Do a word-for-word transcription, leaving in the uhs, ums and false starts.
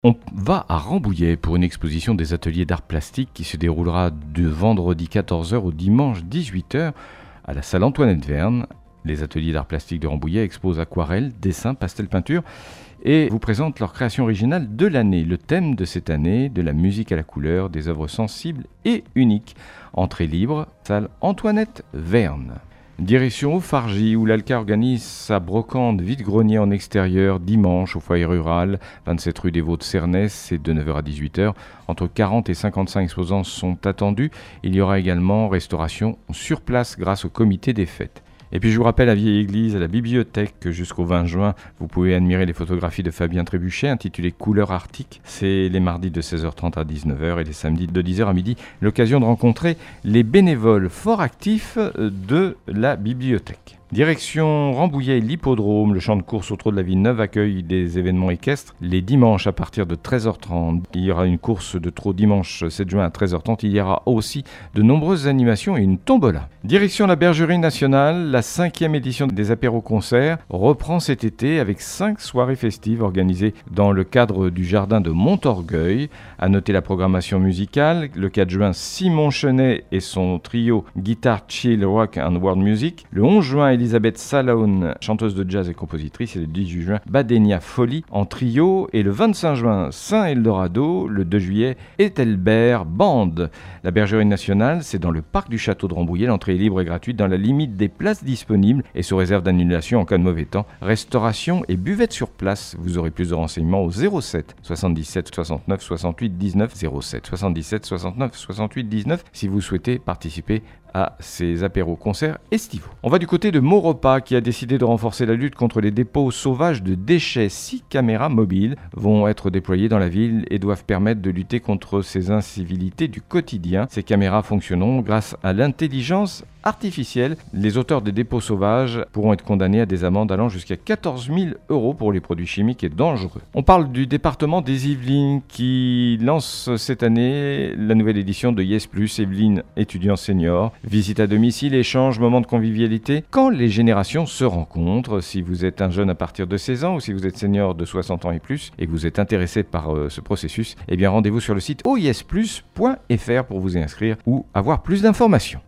On va à Rambouillet pour une exposition des ateliers d'art plastique qui se déroulera de vendredi quatorze heures au dimanche dix-huit heures à la salle Antoinette Verne. Les ateliers d'art plastique de Rambouillet exposent aquarelles, dessins, pastels, peinture et vous présentent leur création originale de l'année. Le thème de cette année, de la musique à la couleur, des œuvres sensibles et uniques. Entrée libre, salle Antoinette Verne. Direction Aufargy, où l'Alca organise sa brocante vide-grenier en extérieur dimanche au foyer rural, vingt-sept rue des Vaux-de-Cernès, c'est de neuf heures à dix-huit heures. Entre quarante et cinquante-cinq exposants sont attendus. Il y aura également restauration sur place grâce au comité des fêtes. Et puis je vous rappelle à Vieille Église, à la bibliothèque, que jusqu'au vingt juin, vous pouvez admirer les photographies de Fabien Trébuchet intitulées Couleurs Arctiques. C'est les mardis de seize heures trente à dix-neuf heures et les samedis de dix heures à midi. L'occasion de rencontrer les bénévoles fort actifs de la bibliothèque. Direction Rambouillet, l'hippodrome, le champ de course au trot de la Ville Neuve accueille des événements équestres. Les dimanches à partir de treize heures trente, il y aura une course de trot dimanche sept juin à treize heures trente. Il y aura aussi de nombreuses animations et une tombola. Direction la Bergerie Nationale, la cinquième édition des apéros-concerts reprend cet été avec cinq soirées festives organisées dans le cadre du jardin de Montorgueil. À noter la programmation musicale, le quatre juin, Simon Chenet et son trio Guitar Chill Rock and World Music. Le onze juin, Elisabeth Salaun, chanteuse de jazz et compositrice, et le dix-huit juin, Badenia Folie en trio, et le vingt-cinq juin, Saint-Eldorado, le deux juillet, Ethelbert Band. La Bergerie Nationale, c'est dans le parc du château de Rambouillet. L'entrée est libre et gratuite dans la limite des places disponibles et sous réserve d'annulation en cas de mauvais temps. Restauration et buvette sur place. Vous aurez plus de renseignements au zéro sept soixante-dix-sept soixante-neuf soixante-huit dix-neuf, zéro sept soixante-dix-sept soixante-neuf soixante-huit dix-neuf si vous souhaitez participer à ces apéros-concerts estivaux. On va du côté de Maurepas qui a décidé de renforcer la lutte contre les dépôts sauvages de déchets. Six caméras mobiles vont être déployées dans la ville et doivent permettre de lutter contre ces incivilités du quotidien. Ces caméras fonctionneront grâce à l'intelligence artificielle. Les auteurs des dépôts sauvages pourront être condamnés à des amendes allant jusqu'à quatorze mille euros pour les produits chimiques et dangereux. On parle du département des Yvelines qui lance cette année la nouvelle édition de Yes Plus, Yvelines étudiants seniors. Visite à domicile, échange, moment de convivialité. Quand les générations se rencontrent, si vous êtes un jeune à partir de seize ans ou si vous êtes senior de soixante ans et plus et que vous êtes intéressé par euh, ce processus, eh bien rendez-vous sur le site o yes plus point f r pour vous y inscrire ou avoir plus d'informations.